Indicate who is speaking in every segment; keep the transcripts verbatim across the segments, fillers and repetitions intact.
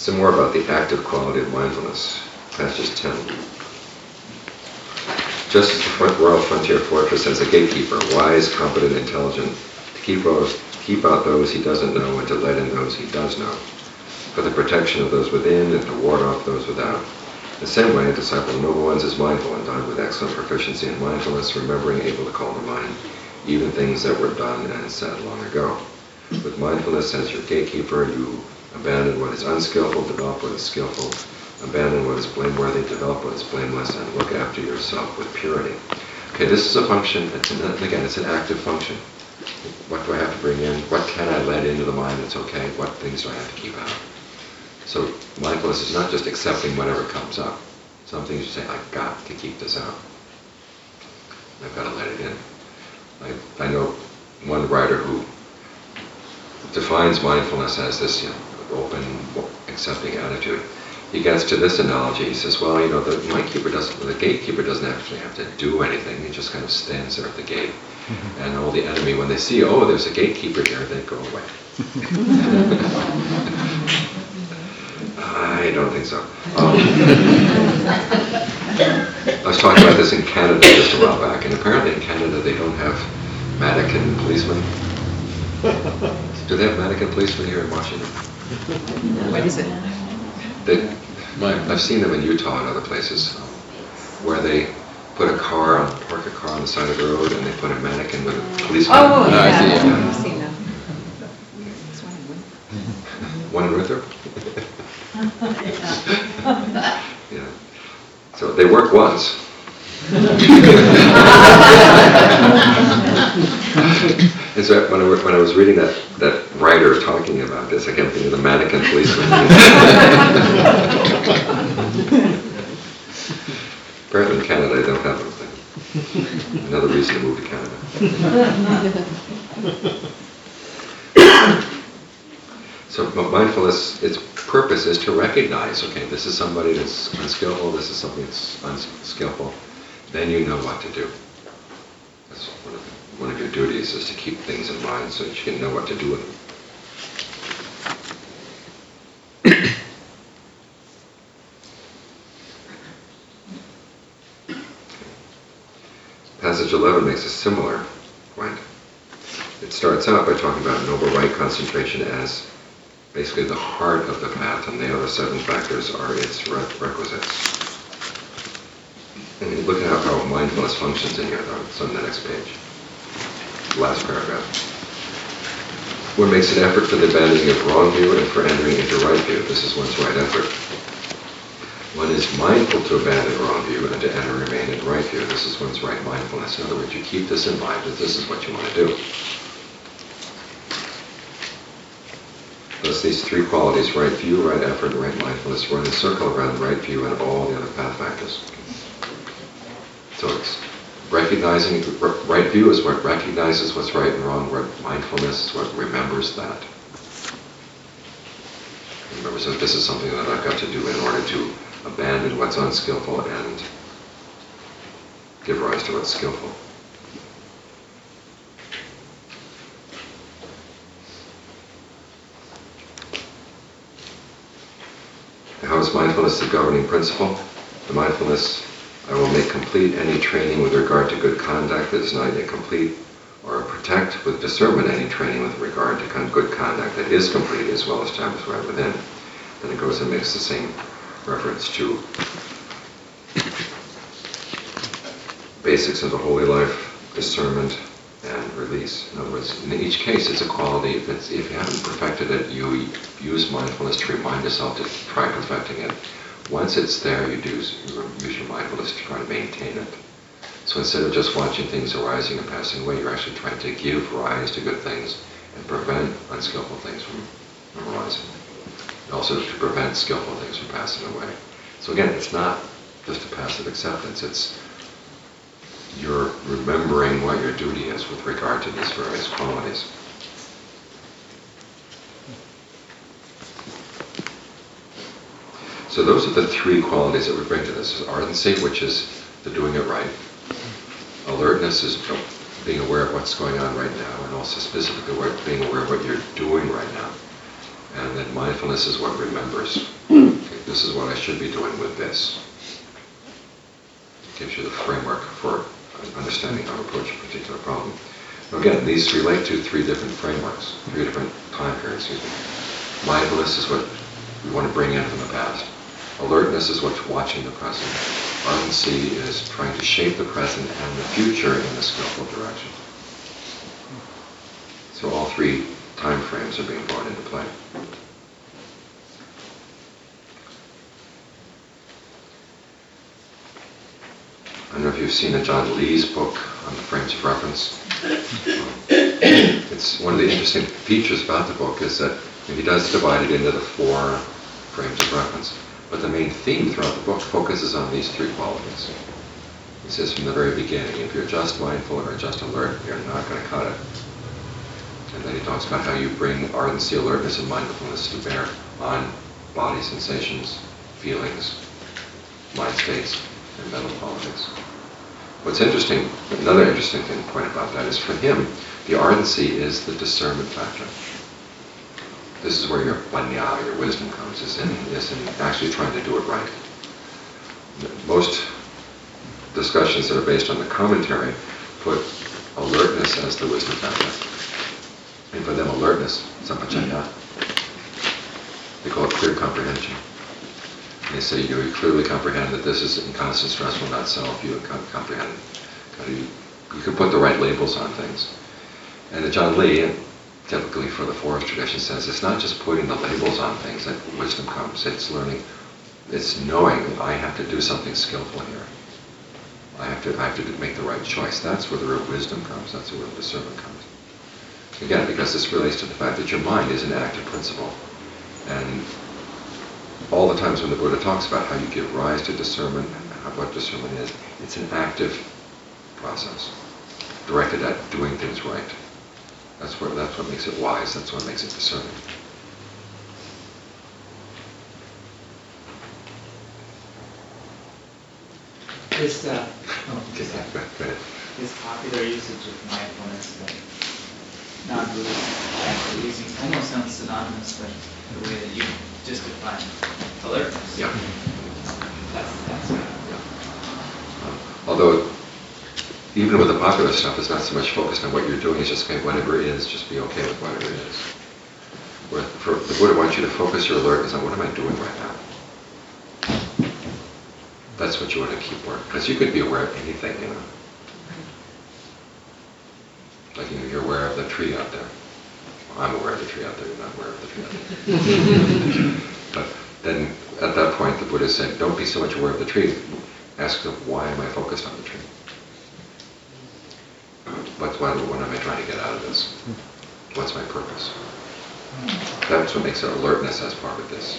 Speaker 1: Some more about the active quality of mindfulness. Passage ten. Just as the front royal frontier fortress has a gatekeeper, wise, competent, intelligent, to keep, those, keep out those he doesn't know and to let in those he does know, for the protection of those within and to ward off those without. The same way, a disciple of noble ones is mindful, endowed with excellent proficiency in mindfulness, remembering, able to call to mind even things that were done and said long ago. With mindfulness as your gatekeeper, you abandon what is unskillful, develop what is skillful, abandon what is blameworthy, develop what is blameless, and look after yourself with purity. Okay, this is a function, it's an, again, it's an active function. What do I have to bring in? What can I let into the mind that's okay? What things do I have to keep out? So mindfulness is not just accepting whatever comes up. Some things you say, I've got to keep this out. I've got to let it in. I, I know one writer who defines mindfulness as this, you know, open, accepting attitude. He gets to this analogy. He says, well, you know, the mindkeeper doesn't, the gatekeeper doesn't actually have to do anything. He just kind of stands there at the gate. Mm-hmm. And all the enemy, when they see, oh, there's a gatekeeper here, they go away. I don't think so. Um, I was talking about this in Canada just a while back, and apparently in Canada they don't have mannequin policemen. Do they have mannequin policemen here in Washington?
Speaker 2: What is it?
Speaker 1: They, I've seen them in Utah and other places, where they put a car on, park a car on the side of the road, and they put a mannequin with a policeman.
Speaker 2: Oh, yeah,
Speaker 1: I
Speaker 2: see,
Speaker 1: yeah.
Speaker 2: yeah. I've seen them.
Speaker 1: One in Winthrop? Yeah. So they work once. And so when I, when I was reading that, that writer talking about this, I kept thinking of the mannequin policeman. Apparently in Canada they don't have anything. Another reason to move to Canada. So mindfulness, its purpose is to recognize, okay, this is somebody that's unskillful, this is something that's unskillful. Then you know what to do. That's one of, one of your duties, is to keep things in mind so that you can know what to do with them. Passage eleven makes a similar point. It starts out by talking about noble right concentration as basically the heart of the path, and the other seven factors are its requisites. And you look at how mindfulness functions in here, though. It's on the next page. Last paragraph. One makes an effort for the abandoning of wrong view and for entering into right view. This is one's right effort. One is mindful to abandon wrong view and to enter and remain in right view. This is one's right mindfulness. In other words, you keep this in mind that this is what you want to do. Thus, these three qualities, right view, right effort, and right mindfulness, run in a circle around right view and all the other path factors. So it's recognizing, right view is what recognizes what's right and wrong, right mindfulness is what remembers that. Remember, so this is something that I've got to do in order to abandon what's unskillful and give rise to what's skillful. How is mindfulness the governing principle? The mindfulness, I will make complete any training with regard to good conduct that is not yet complete, or protect with discernment any training with regard to con- good conduct that is complete as well established right within. Then it goes and makes the same reference to basics of the holy life, discernment, and release. In other words, in each case, it's a quality. If, it's, if you haven't perfected it, you use mindfulness to remind yourself to try perfecting it. Once it's there, you do use your mindfulness to try to maintain it. So instead of just watching things arising and passing away, you're actually trying to give rise to good things and prevent unskillful things from, from arising. Also to prevent skillful things from passing away. So again, it's not just a passive acceptance, it's you're remembering what your duty is with regard to these various qualities. So those are the three qualities that we bring to this. Ardency, which is the doing it right. Alertness is being aware of what's going on right now, and also specifically being aware of what you're doing right now. And then mindfulness is what remembers this is what I should be doing with this. It gives you the framework for understanding how to approach a particular problem. Now again, these relate to three different frameworks, three different time periods, excuse me. Mindfulness is what we want to bring in from the past. Alertness is what's watching the present. Ardency is trying to shape the present and the future in a skillful direction. So all three time frames are being brought into play. I don't know if you've seen a John Lee's book on the frames of reference. It's one of the interesting features about the book is that he does divide it into the four frames of reference. But the main theme throughout the book focuses on these three qualities. He says from the very beginning, if you're just mindful or just alert, you're not going to cut it. And then he talks about how you bring ardency, alertness, and mindfulness to bear on body sensations, feelings, mind states, and mental qualities. What's interesting, another interesting thing to point about that is for him, the ardency is the discernment factor. This is where your panya, your wisdom comes, is in, is in actually trying to do it right. Most discussions that are based on the commentary put alertness as the wisdom factor. And for them, alertness, sampajanya, they call it clear comprehension. They say you clearly comprehend that this is inconstant, stressful, not self. You comprehend. You, you can put the right labels on things. And John Lee, typically for the forest tradition, says it's not just putting the labels on things that wisdom comes. It's learning, it's knowing that I have to do something skillful here. I have to, I have to make the right choice. That's where the real wisdom comes. That's where the real discernment comes. Again, because this relates to the fact that your mind is an active principle. And all the times when the Buddha talks about how you give rise to discernment, and what discernment is, it's an active process, directed at doing things right. That's what, that's what makes it wise, that's what makes it discerning.
Speaker 3: This, uh, oh,
Speaker 1: Okay,
Speaker 3: sorry.
Speaker 1: go ahead.
Speaker 3: This popular usage of mindfulness, but not really actually using, almost sounds synonymous with the way that you just define alertness.
Speaker 1: Yeah.
Speaker 3: That's, that's
Speaker 1: Yeah. Um, although, even with the popular stuff, it's not so much focused on what you're doing, it's just okay, whatever it is, just be okay with whatever it is. Where for, the Buddha wants you to focus your alertness on what am I doing right now? That's what you want to keep working. Because you could be aware of anything, you know. Like you know, you're aware of the tree out there. Well, I'm aware of the tree out there, you're not aware of the tree out there. But then at that point the Buddha said, don't be so much aware of the tree. Ask them, why am I focused on the tree? What's, what, what am I trying to get out of this? What's my purpose? That's what makes it alertness as part of this.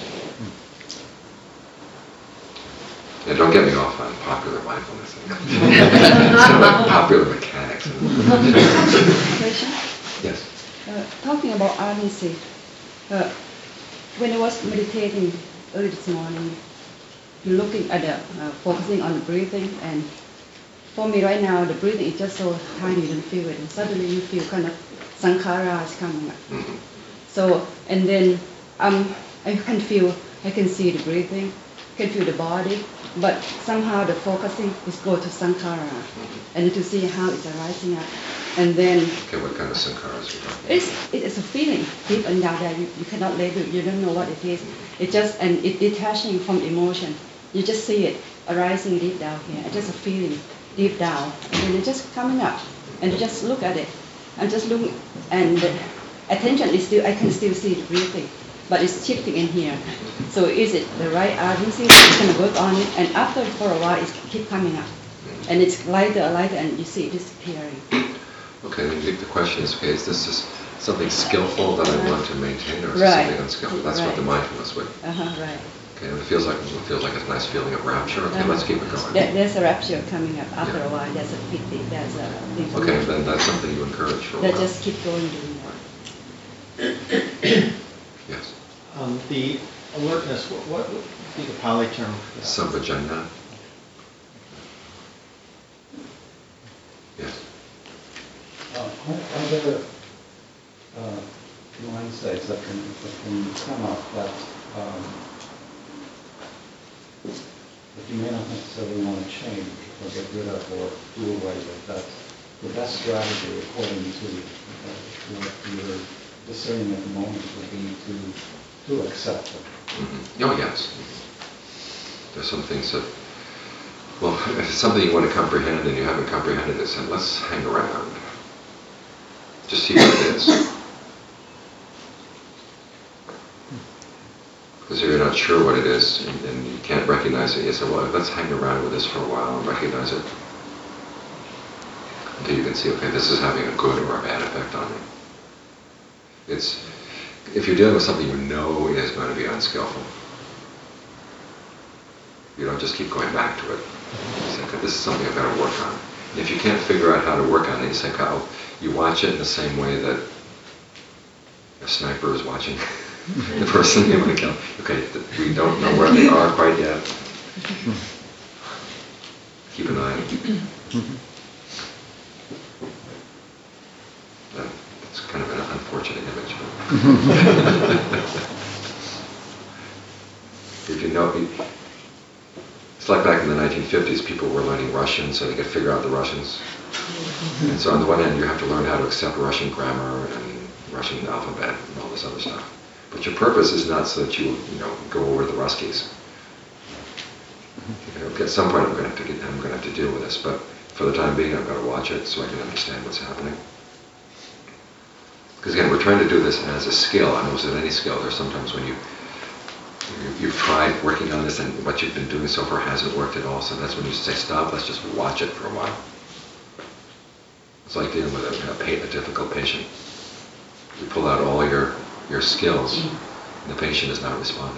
Speaker 1: Yeah, don't get me off on popular mindfulness. It's kind of like popular mechanics.
Speaker 4: Question?
Speaker 1: Yes.
Speaker 4: Uh, talking about ardency, uh, when I was meditating early this morning, you're looking at the, uh, focusing on the breathing, and for me right now, the breathing is just so tiny, you don't feel it, and suddenly you feel kind of sankhara is coming up.
Speaker 1: Mm-hmm.
Speaker 4: So, and then um, I can feel, I can see the breathing, can feel the body, but somehow the focusing is go to sankhara,
Speaker 1: Mm-hmm.
Speaker 4: and to see how it's arising up, and then
Speaker 1: Okay, what kind of sankharas are we talking?
Speaker 4: it's it is a feeling deep and down there. You, you cannot label it. You don't know what it is. It just and it detaching from emotion. You just see it arising deep down here. It's just a feeling deep down, and then it's just coming up, and you just look at it, and just look, and the attention is still. I can still see the breathing, but it's shifting in here. So is it the right urgency? It's going to work on it, and after for a while, it keep coming up, and it's lighter, lighter, and you see it disappearing.
Speaker 1: Okay, then the the question is, okay, is this just something skillful that I want to maintain, or is
Speaker 4: Right.
Speaker 1: it something unskillful? That's what the
Speaker 4: Right.
Speaker 1: mindfulness would.
Speaker 4: Uh huh. Right.
Speaker 1: Okay, if it feels like it feels like a nice feeling of rapture. Okay,
Speaker 4: Uh-huh.
Speaker 1: let's keep it going.
Speaker 4: There, there's a rapture coming up after
Speaker 1: Yeah.
Speaker 4: a while. There's a pity. There's a thing.
Speaker 1: Okay, then that's something you encourage for a
Speaker 4: That
Speaker 1: while.
Speaker 4: just keep going doing that.
Speaker 1: Yes.
Speaker 5: Um, the alertness, what, what would be the Pali term for that?
Speaker 1: Sampajanya. Yes.
Speaker 6: Uh, Are there uh, mind states that can, that can come up that um, you may not necessarily want to change or get rid of or do away with. That the best strategy, according to uh, what you're discerning at the moment, would be to to accept it.
Speaker 1: Mm-hmm. Oh, yes. There's some things that, well, if it's something you want to comprehend and you haven't comprehended it, then let's hang around. Just see what it is. Because if you're not sure what it is and, and you can't recognize it, you say, well, let's hang around with this for a while and recognize it. Until you can see, okay, this is having a good or a bad effect on me. It's, if you're dealing with something you know is going to be unskillful, you don't just keep going back to it. You say, okay, this is something I've got to work on. And if you can't figure out how to work on it, you say, oh, you watch it in the same way that a sniper is watching the person you want to kill. Okay, th- we don't know where they are quite yet. Keep an eye on them. That, that's kind of an unfortunate image. But if you know, it's like back in the nineteen fifties, people were learning Russian so they could figure out the Russians. And so on the one hand, you have to learn how to accept Russian grammar and Russian alphabet and all this other stuff. But your purpose is not so that you, you know, go over the Ruskies. You know, at some point, I'm going to have to get, I'm going to have to deal with this. But for the time being, I've got to watch it so I can understand what's happening. Because again, we're trying to do this as a skill. I know with any skill, there's sometimes when you, you you've tried working on this and what you've been doing so far hasn't worked at all. So that's when you say, stop. Let's just watch it for a while. It's like dealing with a, a, pa- a difficult patient. You pull out all your your skills, and the patient is not responding.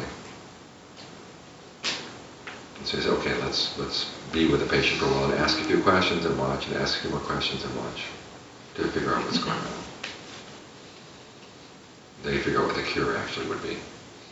Speaker 1: And so you say, okay, let's let's be with the patient for a while and ask a few questions and watch, and ask a few more questions and watch, to figure out what's going on. Then you figure out what the cure actually would be.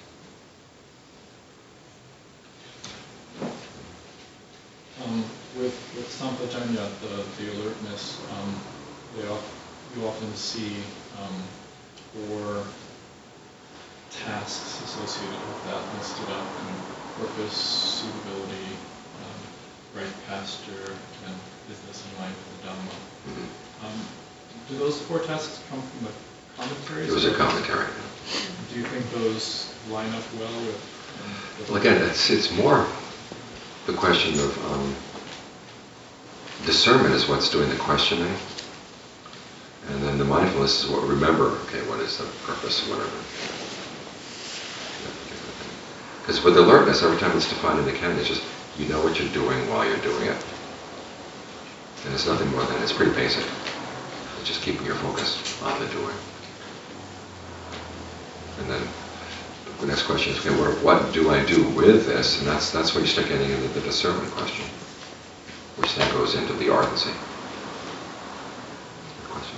Speaker 7: Um, with with Sampajanya, the, the alertness, um, they off, you often see um, four tasks associated with that listed out: kind of purpose, suitability, um, right pasture, and business in line for the Dhamma.
Speaker 1: Mm-hmm.
Speaker 7: Um, do those four tasks come from the commentaries?
Speaker 1: It was a commentary.
Speaker 7: Do you think those line up well with? Um, with
Speaker 1: Well, again, it's it's more the question of um, discernment is what's doing the questioning, and then the mindfulness is what remember. Okay, what is the purpose, whatever. Because with alertness, every time it's defined in the canon, it's just you know what you're doing while you're doing it, and it's nothing more than it's pretty basic. It's just keeping your focus on the doing, and then the next question is, okay, what, what do I do with this? And that's that's when you start getting into the discernment question, which then goes into the ardency. Question?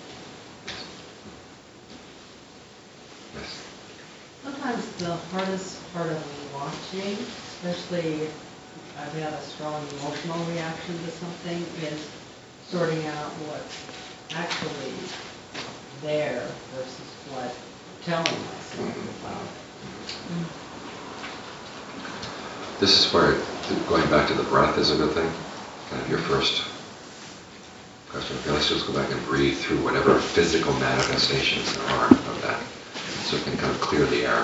Speaker 1: Yes.
Speaker 8: Sometimes the hardest part of watching, especially if I've had a strong emotional reaction to something, is sorting out what's actually there versus what I'm telling myself about.
Speaker 1: This is where going back to the breath is a good thing. Kind of your first question. Okay, let's just go back and breathe through whatever physical manifestations there are of that, so it can kind of clear the air.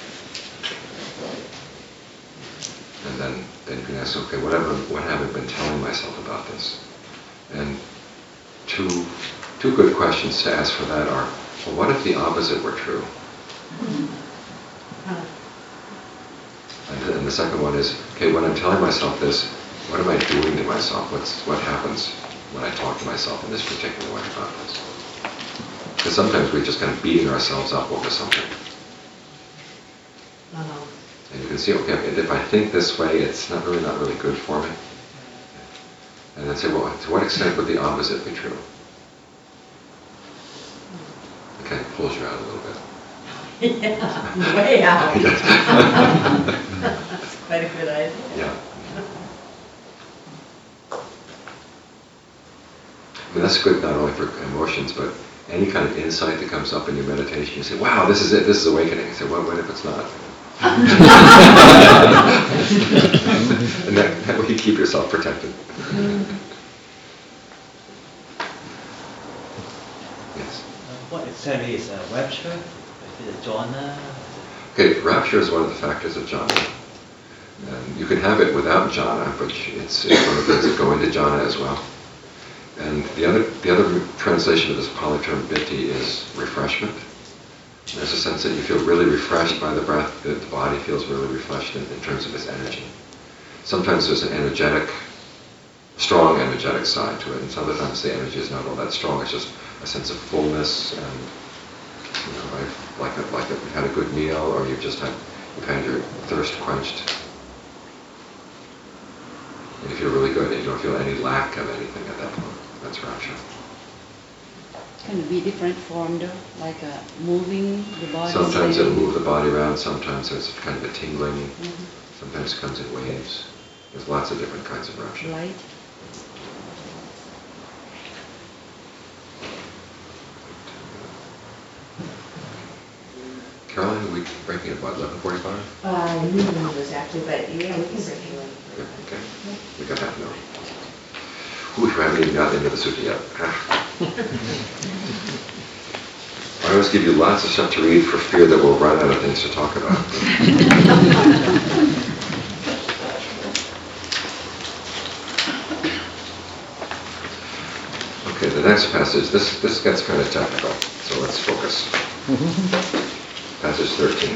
Speaker 1: And then, then you can ask, okay, whatever, what have I been telling myself about this? And two, two good questions to ask for that are, well, what if the opposite were true? And then the second one is, okay, when I'm telling myself this, what am I doing to myself? What's what happens when I talk to myself in this particular way about this? Because sometimes we're just kind of beating ourselves up over something.
Speaker 8: Uh-huh.
Speaker 1: And you can see, okay, if I think this way, it's not really not really good for me. And then say, well, to what extent would the opposite be true? It kind of pulls you out a little bit.
Speaker 8: Yeah, way out.
Speaker 1: Yeah.
Speaker 8: That's quite a good idea.
Speaker 1: Yeah. I mean, that's good not only for emotions, but any kind of insight that comes up in your meditation. You say, wow, this is it, this is awakening. You say, well, what if it's not? and, then, keep yourself protected. Yes.
Speaker 9: What exactly is a rapture? Is it a jhana?
Speaker 1: Okay, rapture is one of the factors of jhana. And you can have it without jhana, but it's, it's one of the things that go into jhana as well. And the other, the other translation of this Pali term biti is refreshment. There's a sense that you feel really refreshed by the breath, that the body feels really refreshed in, in terms of its energy. Sometimes there's an energetic, strong energetic side to it, and sometimes the energy is not all that strong. It's just a sense of fullness, and you know, I've, like a, like a, you've had a good meal, or you've just had you've had your thirst quenched, and you feel really good, and you don't feel any lack of anything at that point. That's rapture.
Speaker 4: Can it be different form though, like uh, moving the body?
Speaker 1: Sometimes
Speaker 4: staying-
Speaker 1: it'll move the body around. Sometimes there's kind of a tingling.
Speaker 4: Mhm.
Speaker 1: Sometimes it comes in waves. There's lots of different kinds of rapture.
Speaker 4: Light.
Speaker 1: Caroline, are we breaking at what, eleven forty-five?
Speaker 10: Uh, you don't know exactly, but yeah, we can break you in.
Speaker 1: Yeah, okay. We got half an hour. Ooh, we haven't even gotten into the sutta yet. Ah. I always give you lots of stuff to read for fear that we'll run out of things to talk about. Okay, the next passage, this, this gets kind of technical, so let's focus. Passage thirteen.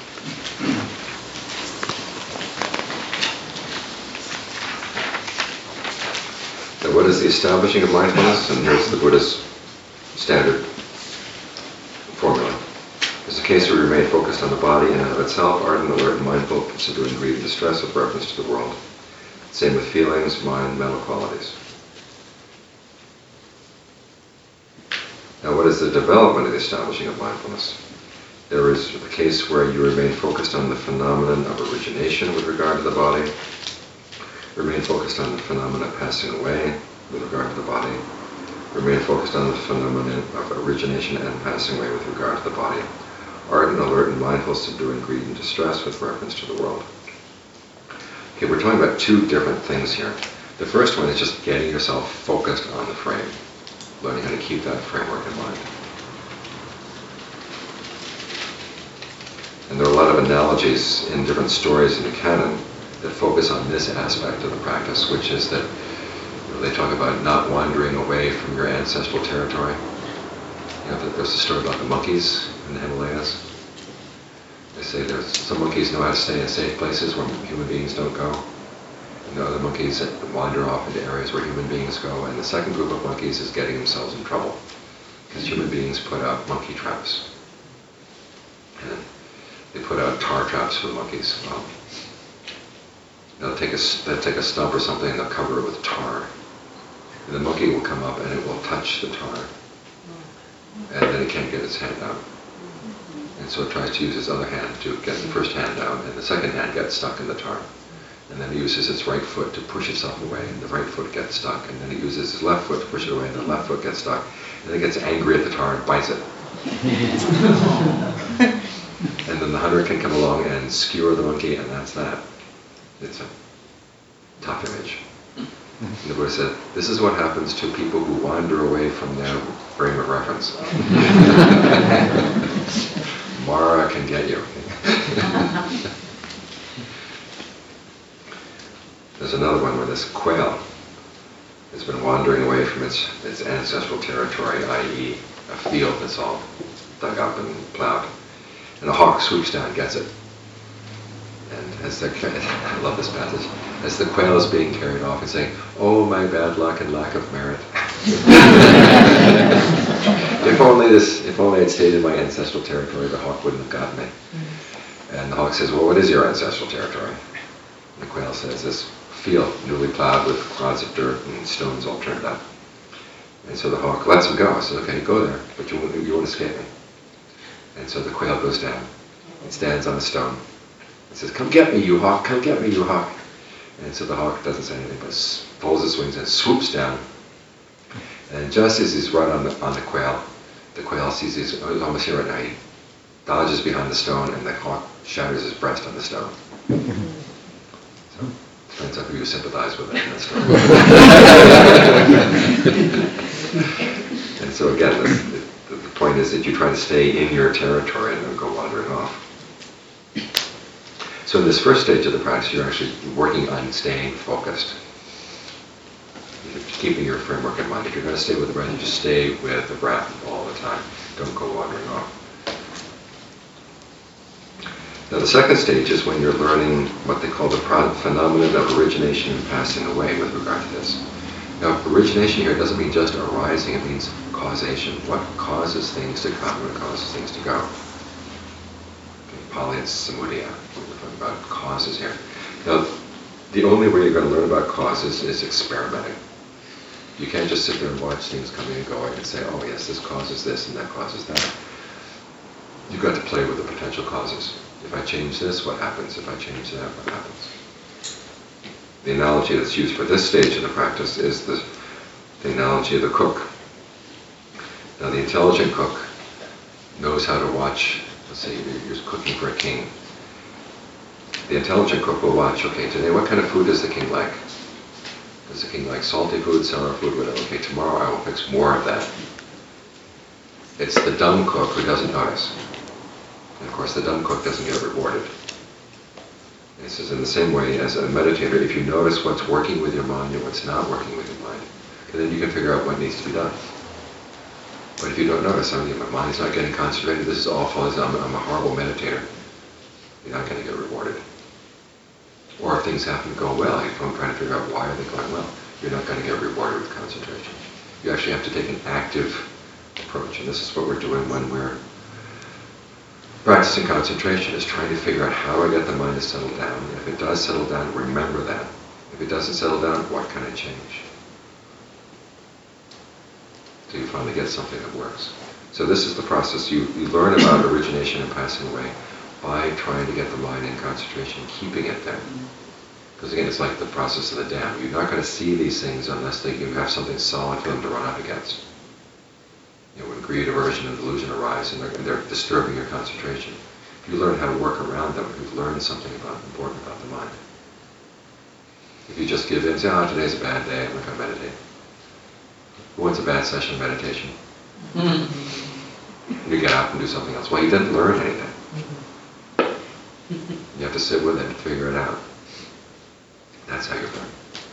Speaker 1: Now, what is the establishing of mindfulness? And here's the Buddha's standard formula. It's a case where we remain focused on the body in and of itself, ardent, alert, and mindful, subduing greed and distress with reference to the world. Same with feelings, mind, mental qualities. Now, what is the development of the establishing of mindfulness? There is the case where you remain focused on the phenomenon of origination with regard to the body, remain focused on the phenomenon of passing away with regard to the body, remain focused on the phenomenon of origination and passing away with regard to the body, ardent, alert, and mindful, subduing greed and distress with reference to the world. Okay, we're talking about two different things here. The first one is just getting yourself focused on the frame, learning how to keep that framework in mind. And there are a lot of analogies in different stories in the canon that focus on this aspect of the practice, which is that you know, they talk about not wandering away from your ancestral territory. You know, there's a story about the monkeys in the Himalayas. They say there's some monkeys know how to stay in safe places where human beings don't go. And the other monkeys that wander off into areas where human beings go. And the second group of monkeys is getting themselves in trouble because human beings put out monkey traps. And they put out tar traps for the monkeys. Well, they'll take a, they'll take a stump or something and they'll cover it with tar. And the monkey will come up and it will touch the tar. And then it can't get its hand out. And so it tries to use its other hand to get the first hand out, and the second hand gets stuck in the tar. And then it uses its right foot to push itself away, and the right foot gets stuck. And then it uses its left foot to push it away, and the left foot gets stuck. And then it gets angry at the tar and bites it. And then the hunter can come along and skewer the monkey, and that's that. It's a tough image. And the Buddha said, this is what happens to people who wander away from their frame of reference. Mara can get you. There's another one where this quail has been wandering away from its, its ancestral territory, that is a field that's all dug up and plowed. And a hawk swoops down and gets it. And as the, I love this passage, as the quail is being carried off and saying, oh, my bad luck and lack of merit. if only this, if only I'd stayed in my ancestral territory, the hawk wouldn't have gotten me. Mm-hmm. And the hawk says, well, what is your ancestral territory? And the quail says, this field newly plowed with clods of dirt and stones all turned up. And so the hawk lets him go. Says, okay, go there, but you won't, you won't escape me. And so the quail goes down and stands on a stone. He says, come get me, you hawk, come get me, you hawk. And so the hawk doesn't say anything, but folds his wings and swoops down. And just as he's right on the, on the quail, the quail sees he's almost here right now. He dodges behind the stone, and the hawk shatters his breast on the stone. So, sense of you sympathize with it. And, that's and so again, the, the, the point is that you try to stay in your territory and don't go wandering off. So in this first stage of the practice, you're actually working on staying focused. You're keeping your framework in mind. If you're going to stay with the breath, you just stay with the breath all the time. Don't go wandering off. Now the second stage is when you're learning what they call the phenomenon of origination and passing away with regard to this. Now origination here doesn't mean just arising, it means causation. What causes things to come and what causes things to go. Pali and Samudaya, we're talking about causes here. Now, the only way you're going to learn about causes is experimenting. You can't just sit there and watch things coming and going and say, oh yes, this causes this and that causes that. You've got to play with the potential causes. If I change this, what happens? If I change that, what happens? The analogy that's used for this stage of the practice is the, the analogy of the cook. Now, the intelligent cook knows how to watch. Let's say you're cooking for a king. The intelligent cook will watch, okay, today what kind of food does the king like? Does the king like salty food, sour food, whatever? Okay, tomorrow I will fix more of that. It's the dumb cook who doesn't notice. And of course the dumb cook doesn't get rewarded. And this is in the same way as a meditator, if you notice what's working with your mind and what's not working with your mind, then you can figure out what needs to be done. But if you don't notice, I mean, my mind's not getting concentrated, this is awful, I'm, I'm a horrible meditator, you're not going to get rewarded. Or if things happen to go well, if I'm trying to figure out why are they going well, you're not going to get rewarded with concentration. You actually have to take an active approach, and this is what we're doing when we're practicing concentration, is trying to figure out how do I get the mind to settle down. If it does settle down, remember that. If it doesn't settle down, what can I change? So you finally get something that works. So this is the process. You, you learn about origination and passing away by trying to get the mind in concentration, keeping it there. Because again, it's like the process of the dam. You're not going to see these things unless they, you have something solid for them to run up against. You know, when greed, aversion, and delusion arise and they're, and they're disturbing your concentration, if you learn how to work around them, you've learned something about, important about the mind. If you just give in and say, oh, today's a bad day, I'm not going to meditate. Who wants a bad session of meditation? Mm-hmm. You get up and do something else. Well, you didn't learn anything. You have to sit with it and figure it out. That's how you learn.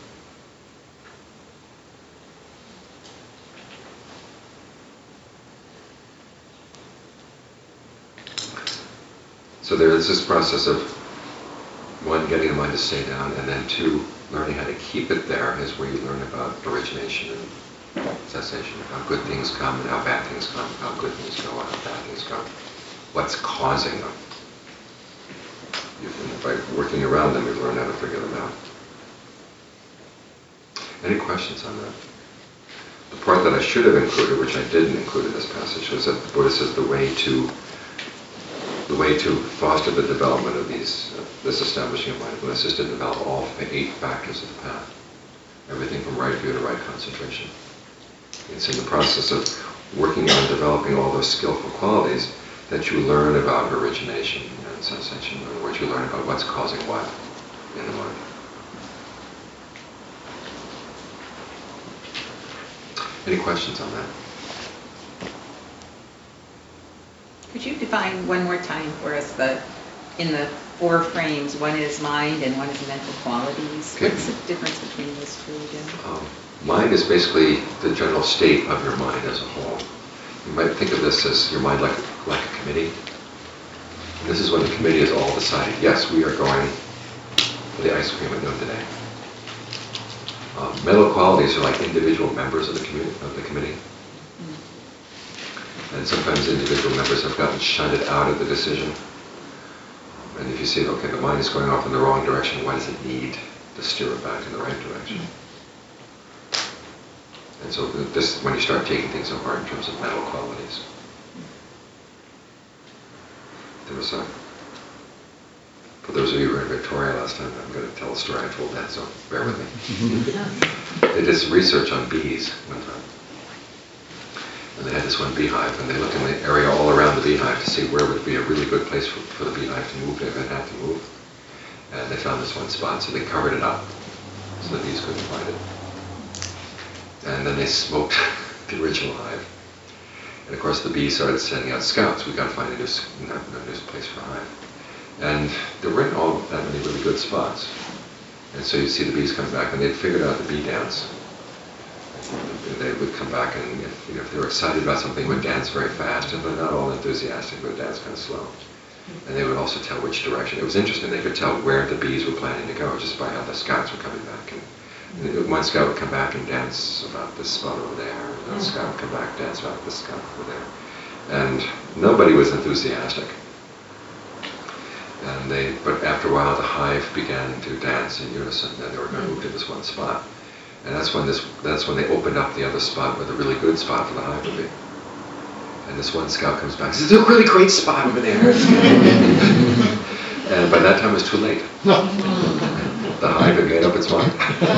Speaker 1: So there is this process of, one, getting the mind to stay down, and then two, learning how to keep it there is where you learn about origination and cessation, how good things come and how bad things come, how good things go and how bad things go. What's causing them? You, by working around them, you learn how to figure them out. Any questions on that? The part that I should have included, which I didn't include in this passage, was that the Buddha says the way to the way to foster the development of these, uh, this establishing of mindfulness is to develop all eight factors of the path. Everything from right view to right concentration. It's in the process of working on developing all those skillful qualities that you learn about origination and sensation. In other words, you learn about what's causing what in the mind. Any questions on that?
Speaker 2: Could you define one more time for us the, in the four frames, one is mind and one is mental qualities?
Speaker 1: Okay.
Speaker 2: What's the difference between those two again?
Speaker 1: Um, mind is basically the general state of your mind as a whole. You might think of this as your mind like, like a committee. And this is when the committee is all decided, yes, we are going for the ice cream at noon today. Um, mental qualities are like individual members of the, commu- of the committee. And sometimes individual members have gotten shunted out of the decision. And if you see, okay, the mind is going off in the wrong direction, why does it need to steer it back in the right direction? And so this is when you start taking things apart in terms of mental qualities. There was a, for those of you who were in Victoria last time, I'm going to tell a story. I told that, so bear with me. They did some research on bees one time. And they had this one beehive, and they looked in the area all around the beehive to see where would be a really good place for, for the beehive to move if it had to move. And they found this one spot, so they covered it up. so the bees couldn't find it. And then they smoked the original hive. And of course the bees started sending out scouts. We've got to find a new, s- a new place for a hive. And there weren't all that many really good spots. And so you'd see the bees come back, and they'd figured out the bee dance. They would come back, and if, you know, if they were excited about something, would dance very fast, and they're not all enthusiastic, but would dance kind of slow. And they would also tell which direction. It was interesting, they could tell where the bees were planning to go just by how the scouts were coming back. And, and one scout would come back and dance about this spot over there, and another scout would come back and dance about this spot over there. And nobody was enthusiastic. And they, but after a while, the hive began to dance in unison, and they were going to move to this one spot. And that's when this, that's when they opened up the other spot where the really good spot for the hive would be. And this one scout comes back and says, "There's a really great spot over there." And by that time, it was too late. The hive had made up its mind.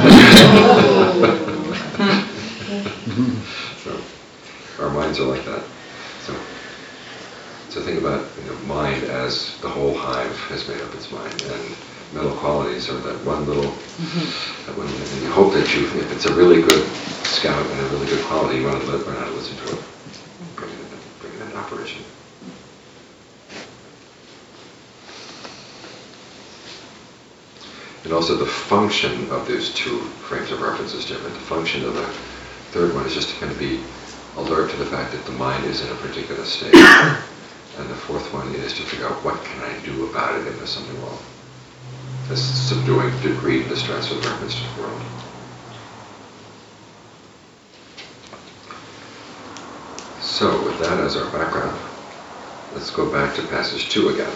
Speaker 1: So, our minds are like that. So. So think about, you know, mind as the whole hive has made up its mind, and mental qualities are that one little, mm-hmm. that one, and you hope that you, if it's a really good scout and a really good quality, you want to learn how to listen to it, bring it, bring it into operation. And also the function of those two frames of reference is different. The function of the third one is just to kind of be alert to the fact that the mind is in a particular state. And the fourth one is to figure out what can I do about it if there's something wrong. This subduing greed and distress with reference to the world. So with that as our background, let's go back to passage two again.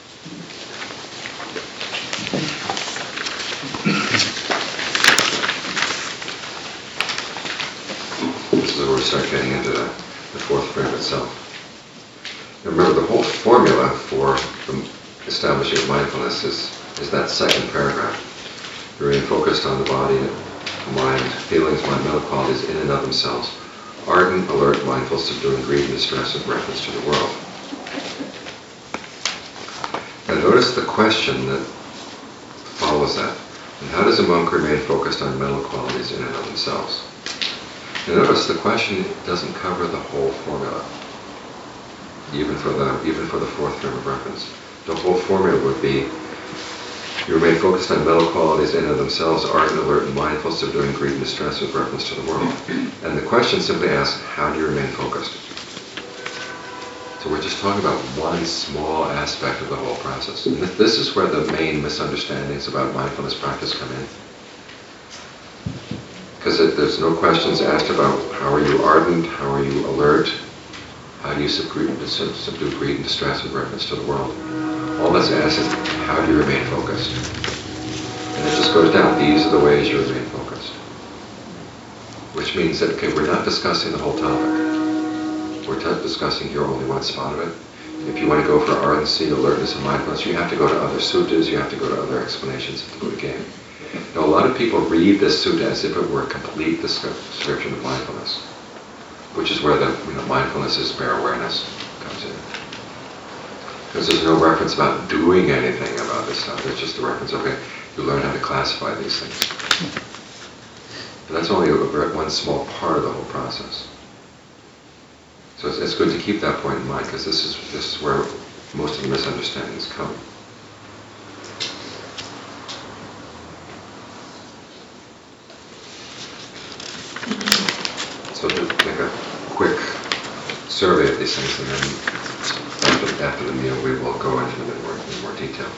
Speaker 1: This is where we start getting into the, the fourth frame itself. Remember, the whole formula for the establishing of mindfulness is, is that second paragraph. You remain focused on the body, mind, feelings, mind, mental qualities in and of themselves. Ardent, alert, mindful, subduing greed and distress with reference to the world. Now notice the question that follows that. And how does a monk remain focused on mental qualities in and of themselves? Now notice the question doesn't cover the whole formula. Even for the even for the fourth frame of reference. The whole formula would be, you remain focused on mental qualities in and of themselves, ardent, alert, and mindful, subduing greed and distress with reference to the world. And the question simply asks, how do you remain focused? So we're just talking about one small aspect of the whole process. And this is where the main misunderstandings about mindfulness practice come in. Because there's no questions asked about how are you ardent, how are you alert, how do you subdue, subdue greed and distress with reference to the world? All that's asked is, how do you remain focused? And it just goes down, these are the ways you remain focused. Which means that, okay, we're not discussing the whole topic. We're t- discussing here only one spot of it. If you want to go for ardency, alertness, and mindfulness, you have to go to other suttas, you have to go to other explanations of the Buddha gave. Now, a lot of people read this sutta as if it were a complete description of mindfulness, which is where the you know, mindfulness is bare awareness comes in. Because there's no reference about doing anything about this stuff. It's just the reference, okay, you learn how to classify these things. But that's only a, a, one small part of the whole process. So it's, it's good to keep that point in mind, because this is, this is where most of the misunderstandings come. So to make a quick survey of these things, and then after, after the meal we will go into them in more, in more detail.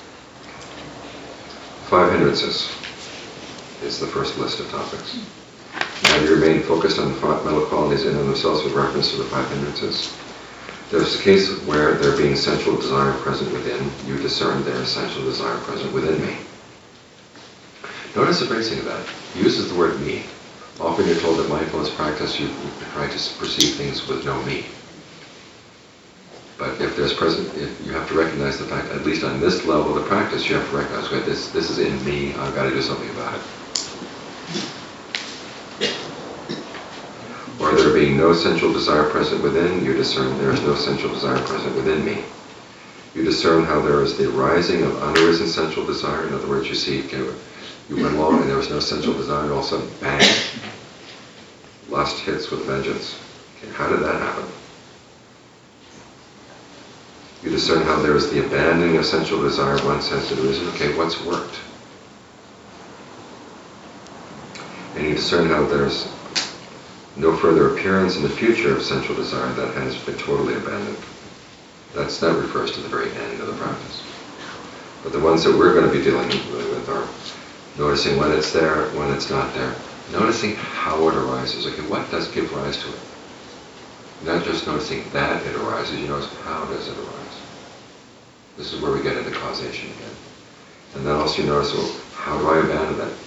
Speaker 1: Five hindrances is the first list of topics. How do you remain focused on the five mental qualities in and of themselves with reference to the five hindrances? There's a case where there being sensual desire present within, you discern there is sensual desire present within me. Notice the phrasing of that. He uses the word me. Often you're told that mindfulness practice, you, you try to perceive things with no me. But if there's present, if you have to recognize the fact, at least on this level of the practice, you have to recognize, okay, this, this is in me, I've got to do something about it. Or there being no sensual desire present within, you discern there is no sensual desire present within me. You discern how there is the arising of unarisen sensual desire. In other words, you see, okay, You went along and there was no sensual desire, and all of a sudden, bang, lust hits with vengeance. Okay, how did that happen? You discern how there is the abandoning of sensual desire once has arisen. Okay, what's worked? And you discern how there's no further appearance in the future of sensual desire that has been totally abandoned. That's, that refers to the very end of the practice. But the ones that we're going to be dealing with are noticing when it's there, when it's not there. Noticing how it arises. Okay, what does give rise to it? Not just noticing that it arises, you notice how does it arise. This is where we get into causation again. And then also you notice, well, how do I abandon it?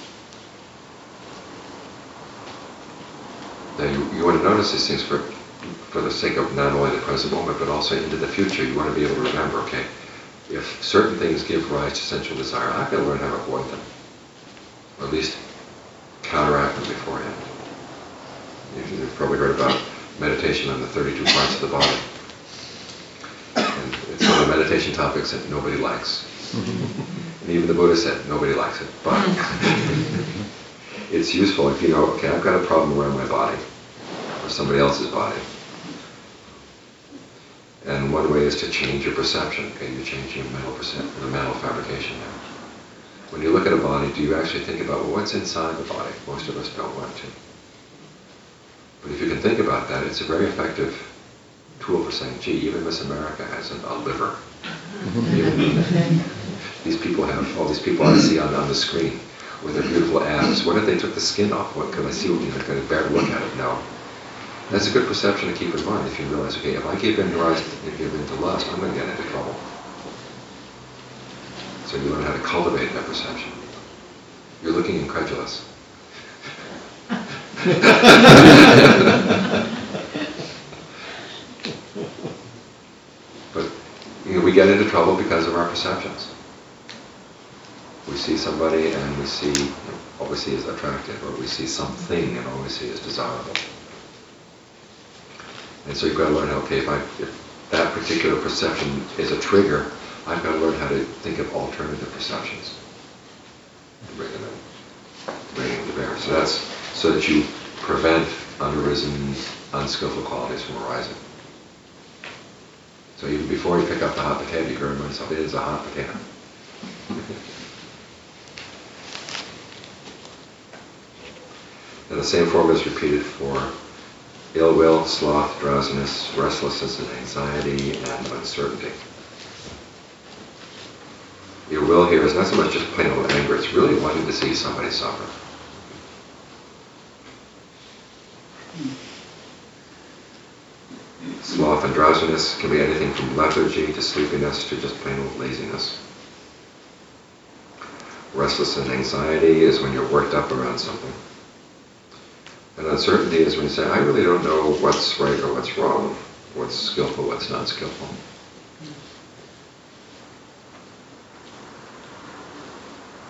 Speaker 1: Now you, you want to notice these things for, for the sake of not only the present moment, but also into the future. You want to be able to remember, okay, if certain things give rise to sensual desire, I've got to learn how to avoid them. Or at least counteract them beforehand. You've, you've probably heard about meditation on the thirty-two parts of the body. And it's one of the meditation topics that nobody likes. And even the Buddha said nobody likes it. But it's useful if you know, okay, I've got a problem around my body, or somebody else's body. And one way is to change your perception. Okay, you change your mental perception, the mental fabrication there. When you look at a body, do you actually think about, well, what's inside the body? Most of us don't want to. But if you can think about that, it's a very effective tool for saying, gee, even Miss America has a, a liver. These people have, all these people I see on, on the screen with their beautiful abs. What if they took the skin off? What could I see? You know, could I bear to look at it? No. That's a good perception to keep in mind if you realize, okay, if I give in to lust, give in to lust, I'm going to get into trouble. So you learn how to cultivate that perception. You're looking incredulous. But you know, we get into trouble because of our perceptions. We see somebody and we see, you know, what we see is attractive, or we see something and all we see is desirable. And so you've got to learn how, okay, if, I, if that particular perception is a trigger, I've got to learn how to think of alternative perceptions to bring them in, to bring them to bear. So that's so that you prevent unarisen, unskillful qualities from arising. So even before you pick up the hot potato, you can remind yourself, it is a hot potato. And the same formula is repeated for ill will, sloth, drowsiness, restlessness, and anxiety, and uncertainty. Your will here is not so much just plain old anger, it's really wanting to see somebody suffer. Sloth and drowsiness can be anything from lethargy to sleepiness to just plain old laziness. Restless and anxiety is when you're worked up around something. And uncertainty is when you say, I really don't know what's right or what's wrong, what's skillful, what's not skillful.